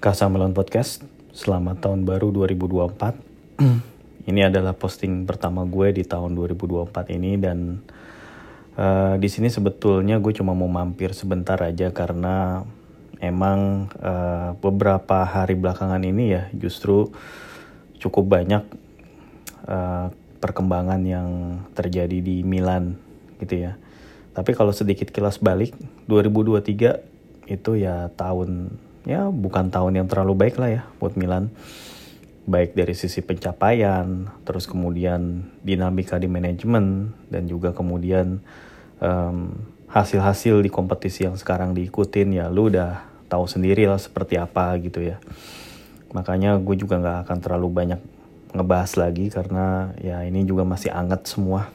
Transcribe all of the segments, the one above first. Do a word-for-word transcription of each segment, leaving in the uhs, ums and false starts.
Kasamelon Podcast. Selamat tahun baru dua ribu dua puluh empat. Ini adalah posting pertama gue di tahun dua ribu dua puluh empat ini dan uh, di sini sebetulnya gue cuma mau mampir sebentar aja karena emang uh, beberapa hari belakangan ini ya justru cukup banyak uh, perkembangan yang terjadi di Milan gitu ya. Tapi kalau sedikit kilas balik, dua ribu dua puluh tiga itu ya tahun ya bukan tahun yang terlalu baik lah ya buat Milan. Baik dari sisi pencapaian, terus kemudian dinamika di manajemen, dan juga kemudian um, hasil-hasil di kompetisi yang sekarang diikutin ya lu udah tahu sendiri lah seperti apa gitu ya. Makanya gue juga gak akan terlalu banyak ngebahas lagi karena ya ini juga masih anget semua.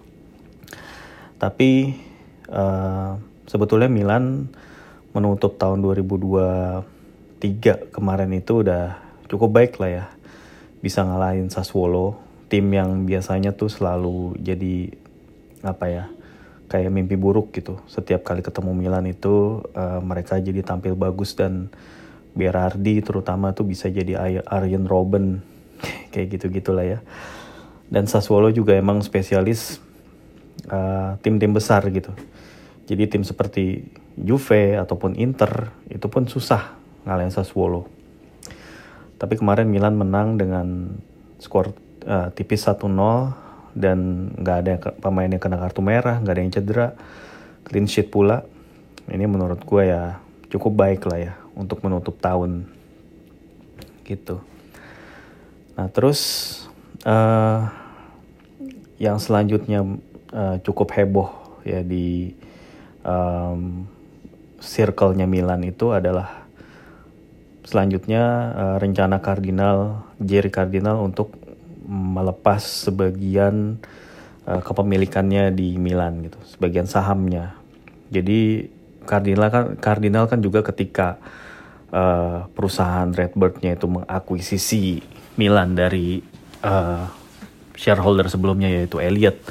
Tapi uh, sebetulnya Milan menutup tahun dua ribu dua puluh tiga kemarin itu udah cukup baik lah ya. Bisa ngalahin Sassuolo, tim yang biasanya tuh selalu jadi apa ya, kayak mimpi buruk gitu. Setiap kali ketemu Milan itu uh, mereka jadi tampil bagus dan Berardi terutama tuh bisa jadi Arjen Robben kayak gitu-gitulah ya. Dan Sassuolo juga emang spesialis uh, tim-tim besar gitu. Jadi tim seperti Juve ataupun Inter itu pun susah ngalahin Sassuolo. Tapi kemarin Milan menang dengan skor uh, tipis satu nol dan gak ada pemain yang kena kartu merah, gak ada yang cedera, clean sheet pula. Ini menurut gue ya cukup baik lah ya untuk menutup tahun gitu. Nah terus uh, yang selanjutnya uh, cukup heboh ya di um, circle-nya Milan itu adalah selanjutnya uh, rencana Kardinal, Jerry Kardinal untuk melepas sebagian uh, kepemilikannya di Milan gitu, sebagian sahamnya. Jadi Kardinal kan Kardinal kan juga ketika uh, perusahaan Redbird-nya itu mengakuisisi Milan dari uh, shareholder sebelumnya yaitu Elliott.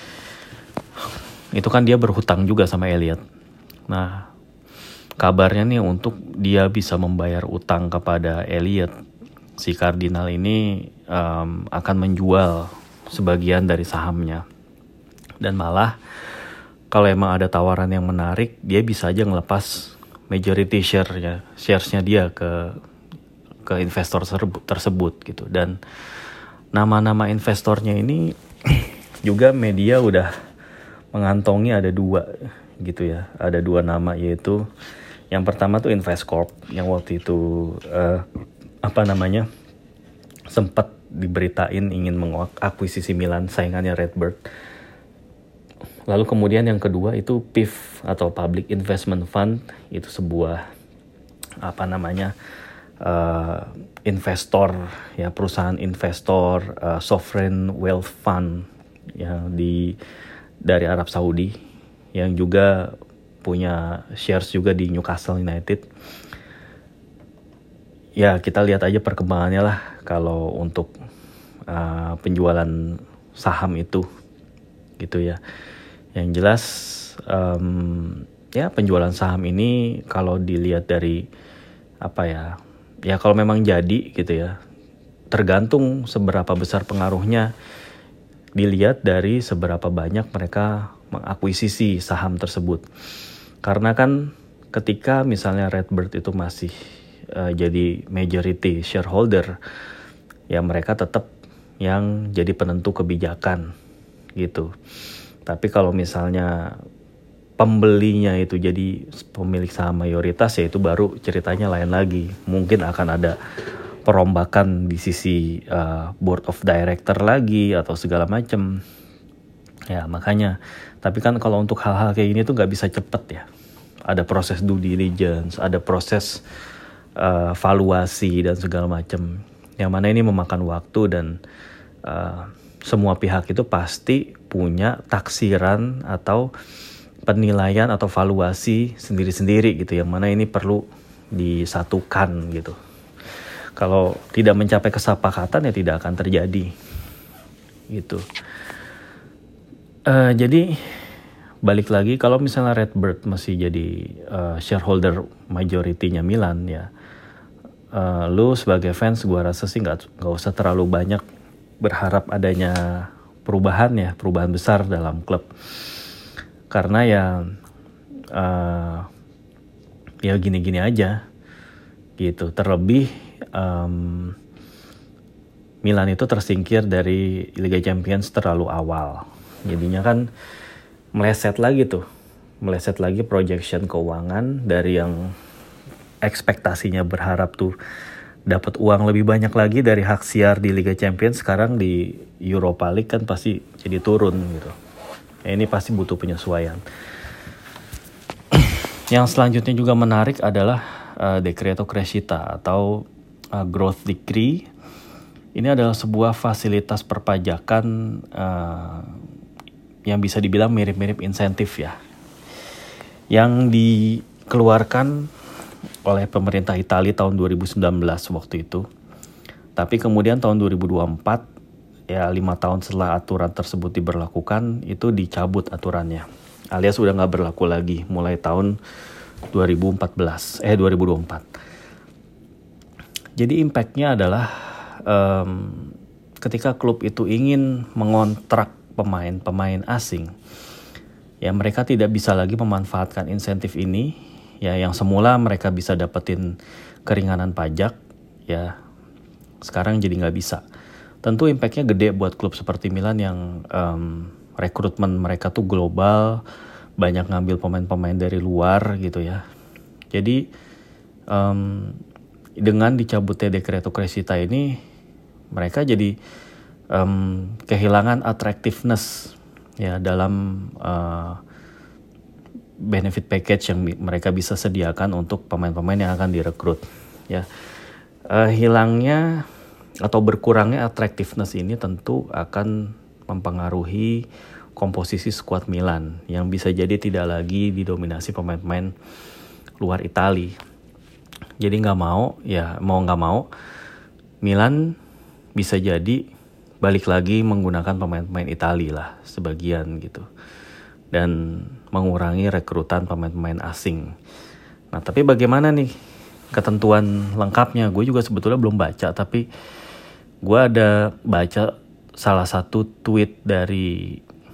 Itu kan dia berhutang juga sama Elliott. Nah, kabarnya nih untuk dia bisa membayar utang kepada Elliott, si Kardinal ini um, akan menjual sebagian dari sahamnya. Dan malah kalau emang ada tawaran yang menarik, dia bisa aja ngelepas majority share-nya, shares-nya dia ke ke investor tersebut gitu. Dan nama-nama investornya ini juga media udah mengantongi ada dua gitu ya. Ada dua nama, yaitu yang pertama tuh Investcorp yang waktu itu uh, apa namanya sempat diberitain ingin mengakuisisi Milan, saingannya Redbird. Lalu kemudian yang kedua itu P I F atau Public Investment Fund, itu sebuah apa namanya uh, investor ya, perusahaan investor uh, sovereign wealth fund yang di dari Arab Saudi yang juga punya shares juga di Newcastle United. Ya kita lihat aja perkembangannya lah kalau untuk uh, penjualan saham itu gitu ya. Yang jelas um, ya penjualan saham ini kalau dilihat dari apa ya, ya kalau memang jadi gitu ya, tergantung seberapa besar pengaruhnya dilihat dari seberapa banyak mereka mengakuisisi saham tersebut. Karena kan ketika misalnya Redbird itu masih uh, jadi majority shareholder, ya mereka tetap yang jadi penentu kebijakan gitu. Tapi kalau misalnya pembelinya itu jadi pemilik saham mayoritas, ya itu baru ceritanya lain lagi. Mungkin akan ada perombakan di sisi uh, board of director lagi atau segala macam. Ya makanya, tapi kan kalau untuk hal-hal kayak gini tuh nggak bisa cepet ya. Ada proses due diligence, ada proses uh, valuasi dan segala macam. Yang mana ini memakan waktu dan uh, semua pihak itu pasti punya taksiran atau penilaian atau valuasi sendiri-sendiri gitu. Yang mana ini perlu disatukan gitu. Kalau tidak mencapai kesepakatan ya tidak akan terjadi gitu. Uh, jadi balik lagi, kalau misalnya Redbird masih jadi uh, shareholder majority-nya Milan ya, uh, lu sebagai fans gue rasa sih nggak nggak usah terlalu banyak berharap adanya perubahan ya, perubahan besar dalam klub. Karena ya uh, ya gini-gini aja gitu. Terlebih um, Milan itu tersingkir dari Liga Champions terlalu awal. Jadinya kan meleset lagi tuh. Meleset lagi projection keuangan dari yang ekspektasinya berharap tuh dapat uang lebih banyak lagi dari hak siar di Liga Champions, sekarang di Europa League kan pasti jadi turun gitu. Ya, ini pasti butuh penyesuaian. Yang selanjutnya juga menarik adalah uh, Decreto Crescita atau uh, Growth Decree. Ini adalah sebuah fasilitas perpajakan uh, yang bisa dibilang mirip-mirip insentif ya, yang dikeluarkan oleh pemerintah Italia tahun dua ribu sembilan belas waktu itu. Tapi kemudian tahun dua ribu dua puluh empat, ya lima tahun setelah aturan tersebut diberlakukan, itu dicabut aturannya. Alias udah gak berlaku lagi mulai tahun dua ribu empat belas, eh dua ribu dua puluh empat. Jadi impactnya adalah um, ketika klub itu ingin mengontrak pemain-pemain asing, ya mereka tidak bisa lagi memanfaatkan insentif ini, ya yang semula mereka bisa dapetin keringanan pajak, ya sekarang jadi nggak bisa. Tentu impactnya gede buat klub seperti Milan yang um, rekrutmen mereka tuh global, banyak ngambil pemain-pemain dari luar gitu ya. Jadi um, dengan dicabutnya Decreto Crescita ini, mereka jadi um, kehilangan attractiveness ya dalam uh, benefit package yang mereka bisa sediakan untuk pemain-pemain yang akan direkrut ya. Uh, hilangnya atau berkurangnya attractiveness ini tentu akan mempengaruhi komposisi skuad Milan yang bisa jadi tidak lagi didominasi pemain-pemain luar Italia. Jadi nggak mau ya mau nggak mau Milan bisa jadi balik lagi menggunakan pemain-pemain Italia lah sebagian gitu, dan mengurangi rekrutan pemain-pemain asing. Nah tapi bagaimana nih ketentuan lengkapnya? Gue juga sebetulnya belum baca, tapi gue ada baca salah satu tweet dari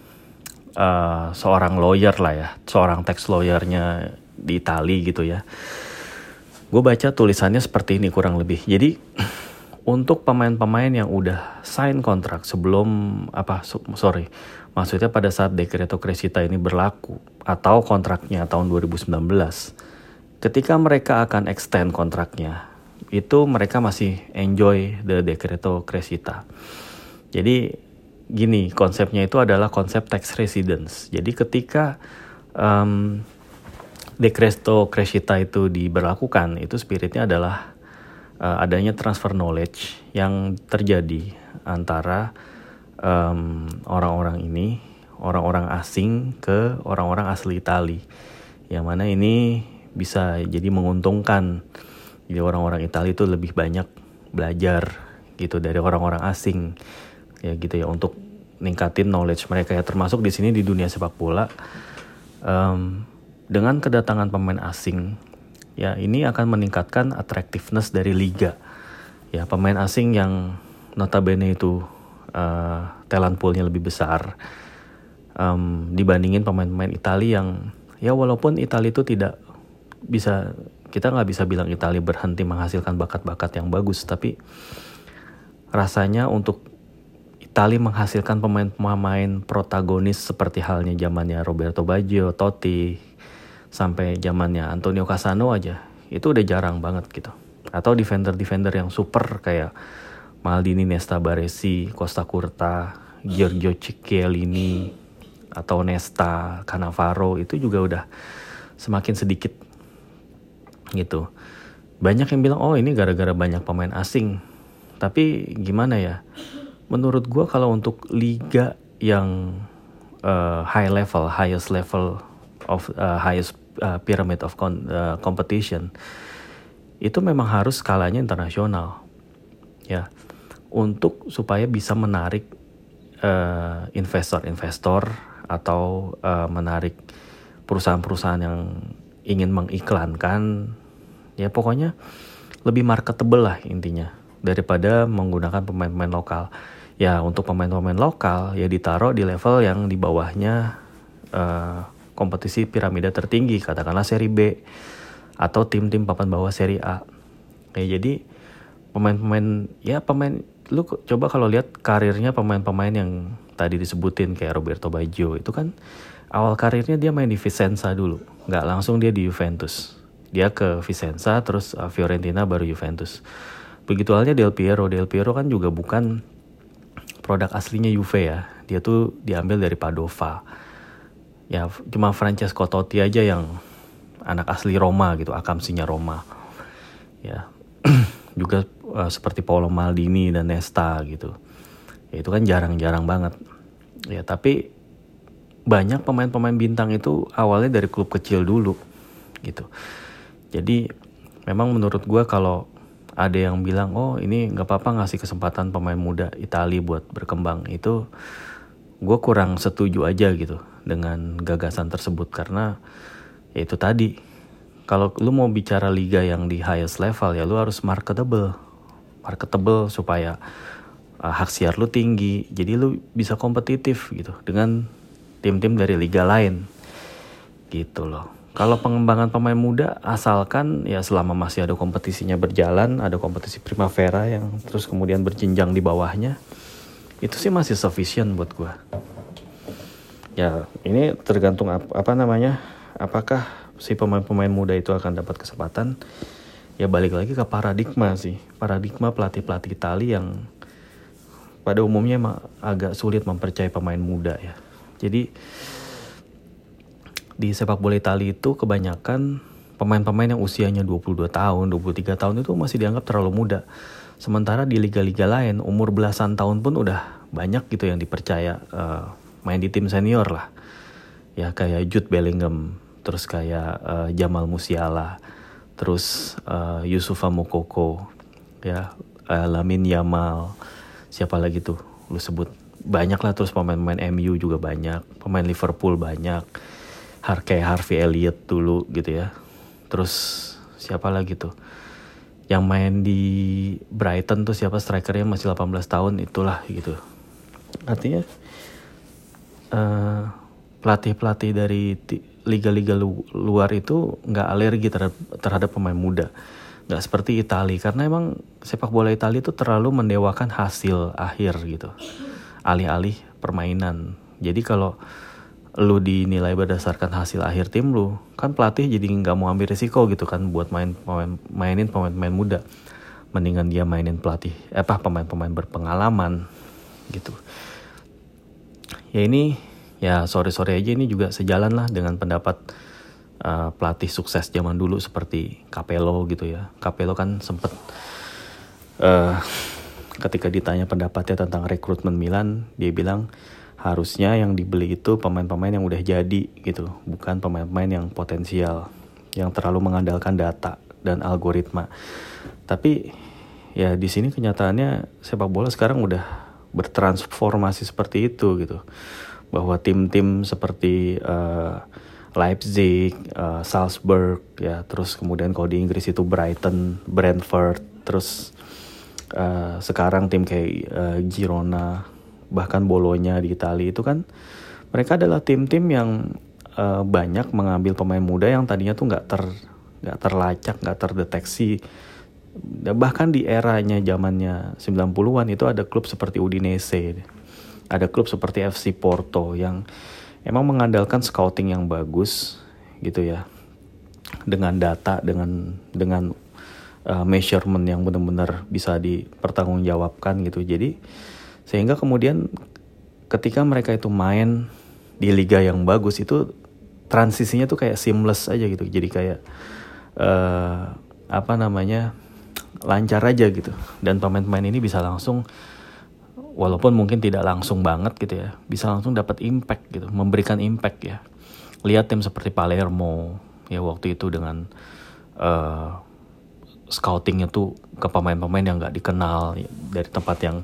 uh, seorang lawyer lah ya, seorang tax lawyernya di Italia gitu ya. Gue baca tulisannya seperti ini kurang lebih. Jadi untuk pemain-pemain yang udah sign kontrak sebelum apa sorry maksudnya pada saat Decreto Crescita ini berlaku atau kontraknya tahun dua ribu sembilan belas, ketika mereka akan extend kontraknya itu mereka masih enjoy the Decreto Crescita. Jadi gini, konsepnya itu adalah konsep tax residence. Jadi ketika um, Decreto Crescita itu diberlakukan, itu spiritnya adalah uh, adanya transfer knowledge yang terjadi antara um, orang-orang ini, orang-orang asing ke orang-orang asli Itali, yang mana ini bisa jadi menguntungkan. Jadi orang-orang Italia itu lebih banyak belajar gitu dari orang-orang asing, ya gitu ya, untuk ningkatin knowledge mereka ya, termasuk di sini di dunia sepak bola. Um, dengan kedatangan pemain asing, ya ini akan meningkatkan attractiveness dari liga. Ya pemain asing yang notabene itu uh, talent poolnya lebih besar um, dibandingin pemain-pemain Italia yang ya walaupun Italia itu tidak bisa, kita nggak bisa bilang Italia berhenti menghasilkan bakat-bakat yang bagus, tapi rasanya untuk Italia menghasilkan pemain-pemain protagonis seperti halnya zamannya Roberto Baggio, Totti, sampai zamannya Antonio Cassano aja, itu udah jarang banget gitu. Atau defender-defender yang super kayak Maldini, Nesta, Baresi, Costa Curta, Giorgio Chiellini, atau Nesta, Cannavaro, itu juga udah semakin sedikit gitu. Banyak yang bilang oh ini gara-gara banyak pemain asing. Tapi gimana ya, menurut gue kalau untuk liga yang uh, high level, highest level of uh, highest uh, pyramid of con- uh, competition, itu memang harus skalanya internasional ya, untuk supaya bisa menarik uh, investor-investor atau uh, menarik perusahaan-perusahaan yang ingin mengiklankan, ya pokoknya lebih marketable lah intinya daripada menggunakan pemain-pemain lokal. Ya untuk pemain-pemain lokal ya ditaruh di level yang di bawahnya uh, kompetisi piramida tertinggi, katakanlah seri B atau tim-tim papan bawah seri A. Ya jadi pemain-pemain ya pemain lu coba kalau lihat karirnya pemain-pemain yang tadi disebutin kayak Roberto Baggio itu kan awal karirnya dia main di Vicenza dulu, nggak langsung dia di Juventus. Dia ke Vicenza terus uh, Fiorentina baru Juventus. Begitu halnya Del Piero. Del Piero kan juga bukan produk aslinya Juve ya. Dia tuh diambil dari Padova. Ya cuma Francesco Totti aja yang anak asli Roma gitu, akamsinya Roma. Ya juga uh, seperti Paolo Maldini dan Nesta gitu. Ya itu kan jarang-jarang banget. Ya tapi banyak pemain-pemain bintang itu awalnya dari klub kecil dulu gitu. Jadi memang menurut gue kalau ada yang bilang oh ini nggak apa-apa ngasih kesempatan pemain muda Italia buat berkembang, itu gue kurang setuju aja gitu dengan gagasan tersebut. Karena ya itu tadi, kalau lu mau bicara liga yang di highest level ya lu harus marketable marketable supaya uh, hak siar lu tinggi, jadi lu bisa kompetitif gitu dengan tim-tim dari liga lain gitu loh. Kalau pengembangan pemain muda asalkan ya selama masih ada kompetisinya berjalan, ada kompetisi Primavera yang terus kemudian berjenjang di bawahnya, itu sih masih sufficient buat gue. Ya ini tergantung apa, apa namanya, apakah si pemain-pemain muda itu akan dapat kesempatan. Ya balik lagi ke paradigma sih, paradigma pelatih-pelatih Itali yang pada umumnya emang agak sulit mempercayai pemain muda ya. Jadi di sepak bola Italia itu kebanyakan pemain-pemain yang usianya dua puluh dua tahun, dua puluh tiga tahun itu masih dianggap terlalu muda. Sementara di liga-liga lain umur belasan tahun pun udah banyak gitu yang dipercaya uh, main di tim senior lah. Ya kayak Jude Bellingham, terus kayak uh, Jamal Musiala, terus uh, Youssoufa Moukoko, ya uh, Lamine Yamal, siapa lagi tuh lu sebut, banyak lah. Terus pemain-pemain M U juga banyak, pemain Liverpool banyak, kayak Harvey Elliott dulu gitu ya. Terus siapa lagi tuh yang main di Brighton tuh, siapa strikernya masih delapan belas tahun, itulah gitu. Artinya uh, pelatih-pelatih dari t- liga-liga lu- luar itu nggak alergi terhadap, terhadap pemain muda, nggak seperti Italia. Karena emang sepak bola Italia itu terlalu mendewakan hasil akhir gitu, alih-alih permainan. Jadi kalau lu dinilai berdasarkan hasil akhir tim lu, kan pelatih jadi nggak mau ambil risiko gitu kan buat main pemain, mainin pemain-pemain muda. Mendingan dia mainin pelatih eh, apa pemain-pemain berpengalaman gitu. Ya ini ya sore-sore aja ini juga sejalan lah dengan pendapat uh, pelatih sukses zaman dulu seperti Capello gitu ya. Capello kan sempet uh, ketika ditanya pendapatnya tentang rekrutmen Milan, dia bilang harusnya yang dibeli itu pemain-pemain yang udah jadi gitu, bukan pemain-pemain yang potensial, yang terlalu mengandalkan data dan algoritma. Tapi ya di sini kenyataannya sepak bola sekarang udah bertransformasi seperti itu gitu, bahwa tim-tim seperti uh, Leipzig, uh, Salzburg ya, terus kemudian kalau di Inggris itu Brighton, Brentford, terus uh, sekarang tim kayak uh, Girona, bahkan Bologna di Italia itu kan mereka adalah tim-tim yang uh, banyak mengambil pemain muda yang tadinya tuh nggak ter nggak terlacak, nggak terdeteksi. Bahkan di eranya zamannya sembilan puluhan itu ada klub seperti Udinese, ada klub seperti F C Porto yang emang mengandalkan scouting yang bagus gitu ya, dengan data, dengan dengan uh, measurement yang benar-benar bisa dipertanggungjawabkan gitu. Jadi sehingga kemudian ketika mereka itu main di liga yang bagus itu transisinya tuh kayak seamless aja gitu. Jadi kayak uh, apa namanya lancar aja gitu. Dan pemain-pemain ini bisa langsung, walaupun mungkin tidak langsung banget gitu ya, bisa langsung dapat impact gitu, memberikan impact ya. Lihat tim seperti Palermo ya waktu itu dengan uh, scoutingnya tuh ke pemain-pemain yang nggak dikenal ya, dari tempat yang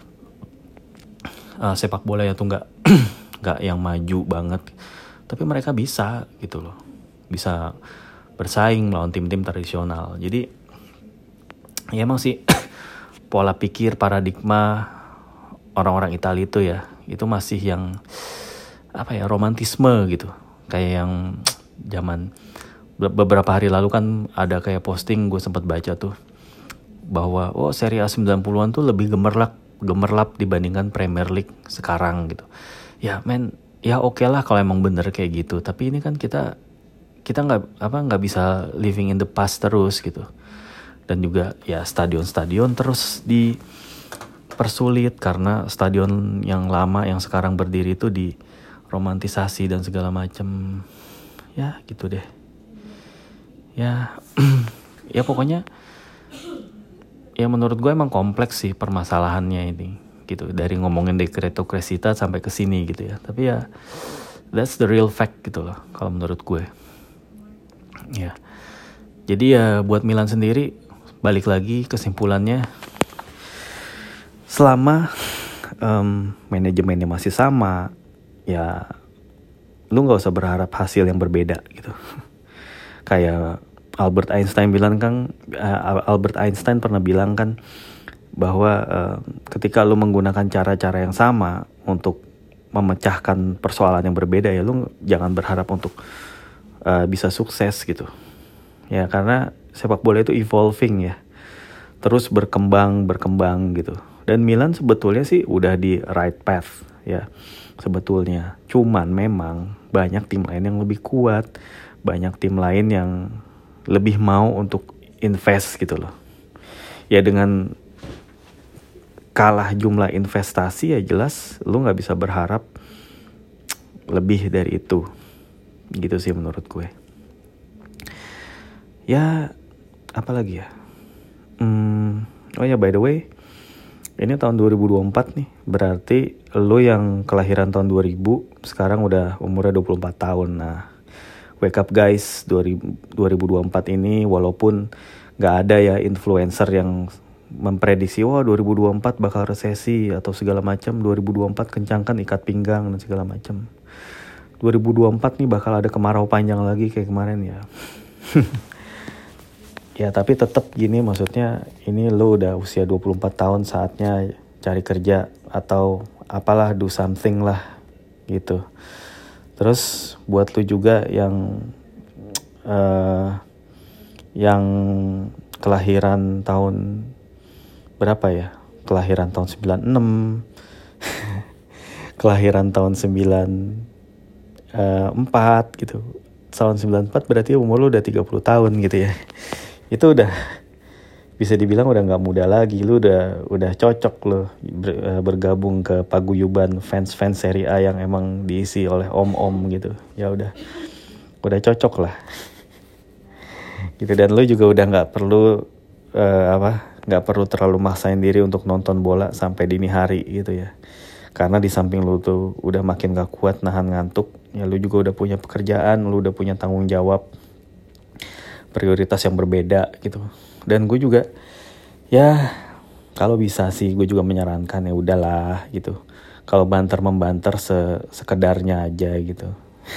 Uh, sepak bola ya tuh nggak nggak yang maju banget, tapi mereka bisa gitu loh, bisa bersaing melawan tim-tim tradisional. Jadi Ya emang sih pola pikir paradigma orang-orang Italia itu ya, itu masih yang apa ya, romantisme gitu. Kayak yang zaman beberapa hari lalu kan ada kayak posting, gue sempat baca tuh bahwa oh Serie A sembilan puluhan tuh lebih gemerlap gemerlap dibandingkan Premier League sekarang gitu. Ya men, ya oke okay lah kalau emang bener kayak gitu, tapi ini kan kita kita nggak apa nggak bisa living in the past terus gitu. Dan juga ya stadion-stadion terus dipersulit karena stadion yang lama yang sekarang berdiri itu diromantisasi dan segala macam. Ya gitu deh. Ya ya pokoknya ya menurut gue emang kompleks sih permasalahannya ini gitu, dari ngomongin dekretokrasita sampai ke sini gitu ya. Tapi ya that's the real fact gitu loh kalau menurut gue. Ya. Jadi ya buat Milan sendiri, balik lagi kesimpulannya, selama um, manajemennya masih sama, ya lu nggak usah berharap hasil yang berbeda gitu. Kayak Albert Einstein bilang kan, uh, Albert Einstein pernah bilang kan bahwa uh, ketika lu menggunakan cara-cara yang sama untuk memecahkan persoalan yang berbeda, ya lu jangan berharap untuk uh, bisa sukses gitu. Ya karena sepak bola itu evolving ya, terus berkembang berkembang gitu. Dan Milan sebetulnya sih udah di right path ya sebetulnya. Cuman memang banyak tim lain yang lebih kuat, banyak tim lain yang lebih mau untuk invest gitu loh. Ya dengan kalah jumlah investasi ya jelas lu gak bisa berharap lebih dari itu. Gitu sih menurut gue. Ya apa lagi ya? Hmm, oh ya by the way, ini tahun dua ribu dua puluh empat nih. Berarti lu yang kelahiran tahun dua ribu sekarang udah umurnya dua puluh empat tahun. Nah, wake up guys, dua ribu dua puluh empat ini walaupun gak ada ya influencer yang memprediksi wah dua ribu dua puluh empat bakal resesi atau segala macam, dua ribu dua puluh empat kencangkan ikat pinggang dan segala macam. dua ribu dua puluh empat nih bakal ada kemarau panjang lagi kayak kemarin ya. Ya tapi tetap gini, maksudnya ini lo udah usia dua puluh empat tahun, saatnya cari kerja atau apalah, do something lah gitu. Terus buat lu juga yang uh, yang kelahiran tahun berapa ya? Kelahiran tahun sembilan puluh enam. Kelahiran tahun sembilan puluh empat gitu. Tahun sembilan puluh empat berarti umur lu udah tiga puluh tahun gitu ya. Itu udah bisa dibilang udah nggak muda lagi. Lu udah udah cocok lo ber, bergabung ke paguyuban fans-fans Serie A yang emang diisi oleh om-om gitu. Ya udah udah cocok lah gitu. Dan lu juga udah nggak perlu uh, apa nggak perlu terlalu maksain diri untuk nonton bola sampai dini hari gitu ya, karena di samping lu tuh udah makin gak kuat nahan ngantuk ya, lu juga udah punya pekerjaan, lu udah punya tanggung jawab, prioritas yang berbeda gitu. Dan gue juga ya kalau bisa sih gue juga menyarankan ya udahlah gitu, kalau banter membanter se- sekedarnya aja gitu.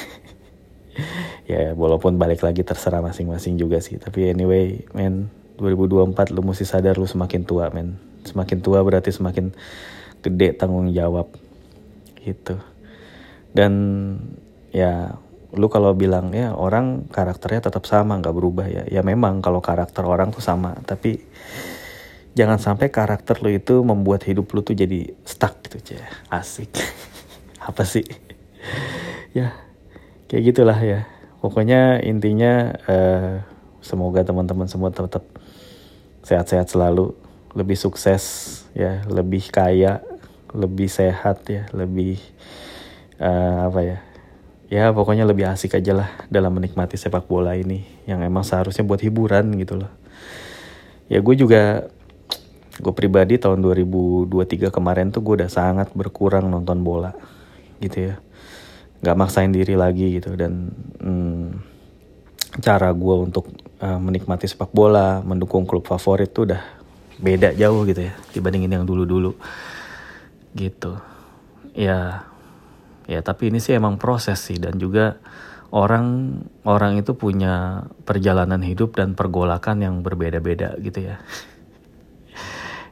Ya walaupun balik lagi terserah masing-masing juga sih, tapi anyway men, dua ribu dua puluh empat lu mesti sadar lu semakin tua men, semakin tua berarti semakin gede tanggung jawab gitu. Dan ya lu kalau bilang ya orang karakternya tetap sama nggak berubah ya, ya memang kalau karakter orang tuh sama, tapi jangan sampai karakter lu itu membuat hidup lu tuh jadi stuck gitu aja. Asik. Apa sih? Ya kayak gitulah ya. Pokoknya intinya uh, semoga teman-teman semua tetap sehat-sehat selalu, lebih sukses ya, lebih kaya, lebih sehat ya, lebih uh, apa ya? Ya pokoknya lebih asik aja lah dalam menikmati sepak bola ini yang emang seharusnya buat hiburan gitu loh. Ya gue juga, gue pribadi tahun dua ribu dua puluh tiga kemarin tuh gue udah sangat berkurang nonton bola gitu ya. Gak maksain diri lagi gitu. Dan hmm, cara gue untuk uh, menikmati sepak bola, mendukung klub favorit tuh udah beda jauh gitu ya dibandingin yang dulu-dulu gitu. Ya Ya tapi ini sih emang proses sih, dan juga orang orang itu punya perjalanan hidup dan pergolakan yang berbeda-beda gitu ya.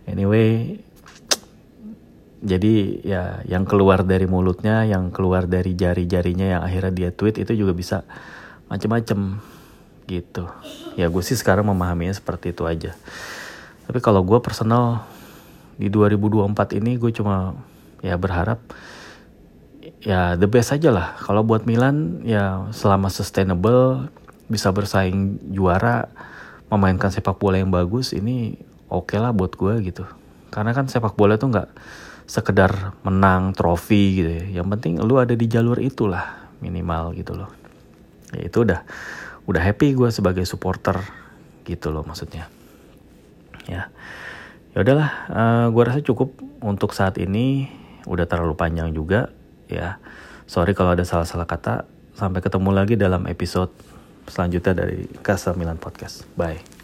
Anyway, jadi ya yang keluar dari mulutnya, yang keluar dari jari-jarinya yang akhirnya dia tweet itu juga bisa macem-macem gitu. Ya gue sih sekarang memahaminya seperti itu aja. Tapi kalau gue personal di dua ribu dua puluh empat ini gue cuma ya berharap ya the best aja lah. Kalau buat Milan ya selama sustainable, bisa bersaing juara, memainkan sepak bola yang bagus, ini oke okay lah buat gue gitu. Karena kan sepak bola tuh nggak sekedar menang trofi gitu ya. Yang penting lu ada di jalur itulah minimal gitu loh. Ya itu udah udah happy gue sebagai supporter gitu loh maksudnya. Ya, ya udahlah, uh, gue rasa cukup untuk saat ini. Udah terlalu panjang juga ya. Sorry kalau ada salah-salah kata. Sampai ketemu lagi dalam episode selanjutnya dari Casa Milan Podcast. Bye.